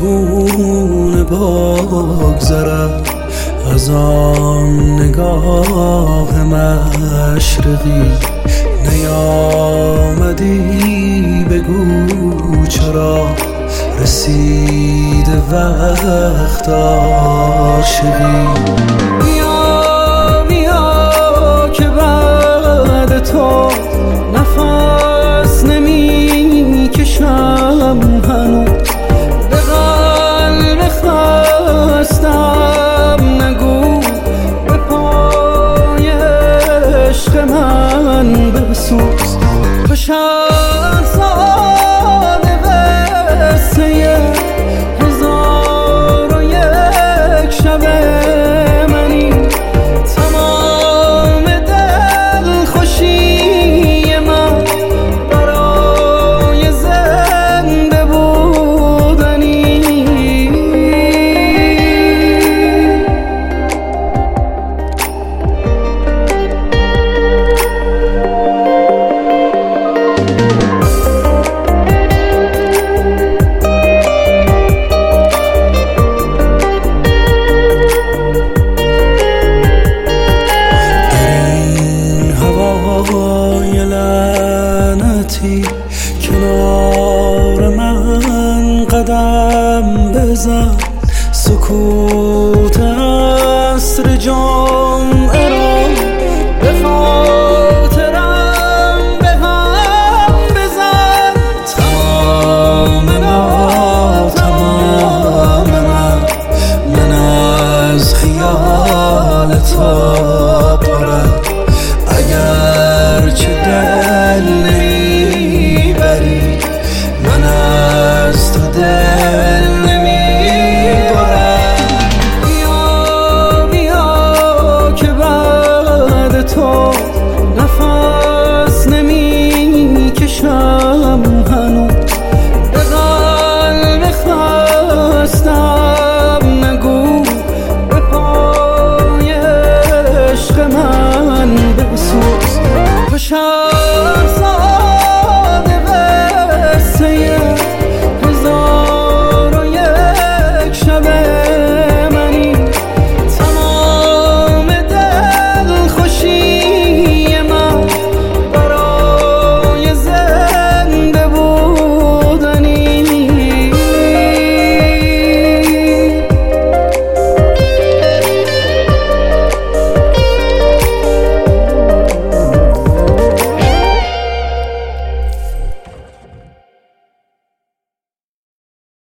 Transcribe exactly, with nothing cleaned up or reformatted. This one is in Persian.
چگونه بگذرم از آن نگاه مشرقی؟ نیامدی بگو چرا رسیده وقت عاشقی؟ بیا بیا که بعد تو نفس نمی کشم هنوز، به قلب خستم نگو به پای عشق من بسوز. تو شهرزاد قصه هزار و یک شب منی، تمام دل خوشی من برای زنده بودنی. کنار من قدم بزن، سکوت عصر جمعه را به خاطرم به هم بزن. تمام ما تمام من من از خیال تو